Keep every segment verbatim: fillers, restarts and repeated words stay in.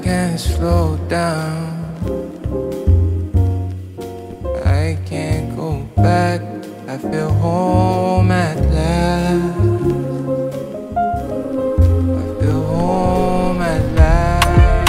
can't slow down. I can't go back. I feel home at last. I feel home at last.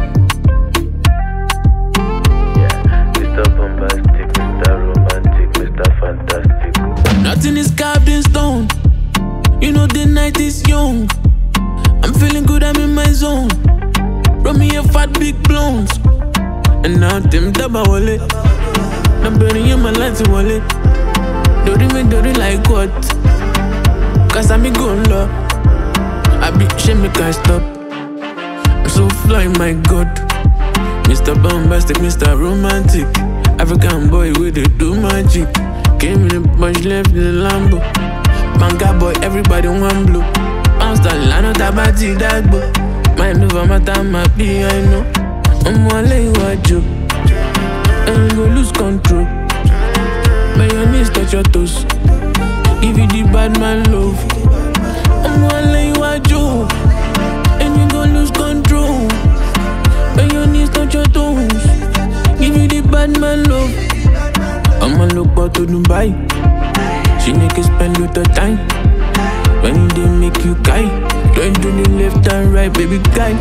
Yeah, Mister Bombastic, Mister Romantic, Mister Fantastic. Nothing is carved in stone. You know the night is young. I'm feeling good, I'm in my zone. Brought me a fat big blonde. And now them daba wallet. I'm burning in my life to wallet. Dirty me dirty like what? Cause I'm a good love. I be shame me can't stop. I'm so fly, my God. Mister Bombastic, Mister Romantic. African boy with the do magic. Came in a bunch, left in the Lambo. Manga boy, everybody want blue. Bounce the line of Tabati Dagbo. Mind over my time, I be, I know. I'm gonna lay what you. And you go lose control. By your knees, touch your toes. Give you the bad man love. I'm gonna lay what you. And you go lose control. By your knees, touch your toes. Give you the bad man love. I'ma look out to Dubai. She niggas spend with the time. When they make you guy, don't do the left and right, baby guy.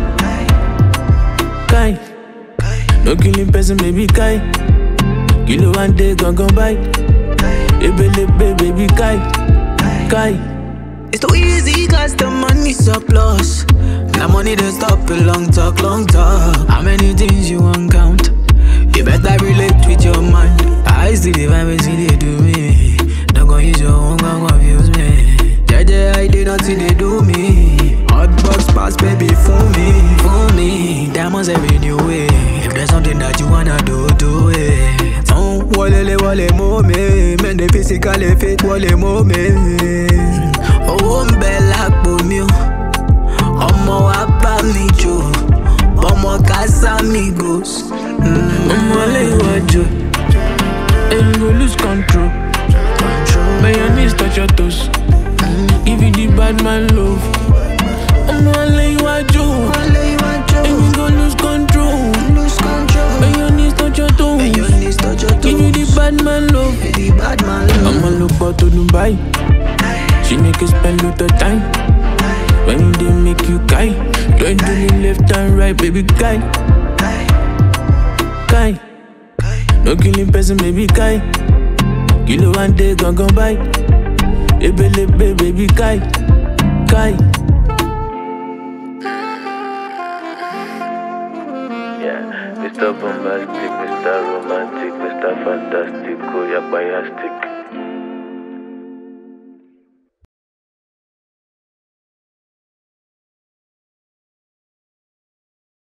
Guy, no killing person, baby guy. Kilo one day gon' go by. Ebelebe, baby guy. Guy. It's too easy cause the money surplus. Now money don't stop a long talk, long talk. How many things you won't count? You better relate with your mind. I see the vibe, see they do me. Don't go use your own, gon' confuse me. Jaja, I did not see they do me. Hot box pass, baby, fool me, fool me. Diamonds every new way. If there's something that you wanna do, do it. Oh, walele wale mo me. Men de physically fit wale mo me. Oh, I'm bella po mi o. Omo wa pa mi jo. Omo casa amigos. I'ma lay what you. And you go lose control. By your knees, touch your toes. Give you the bad man love. I'm gonna lay what you. And you go lose control. By your knees, touch your toes. Give you the bad man love. I'ma look out to Dubai. She niggas spend with the time. When they make you guy, don't do the left and right, baby guy. Guy, no killing person, baby guy. Kilo one day gon' go by. Ebelebe, baby guy. Guy. Yeah, Mister Bombastic, Mister Romantic, Mister Fantastic, oh, yeah, biastic.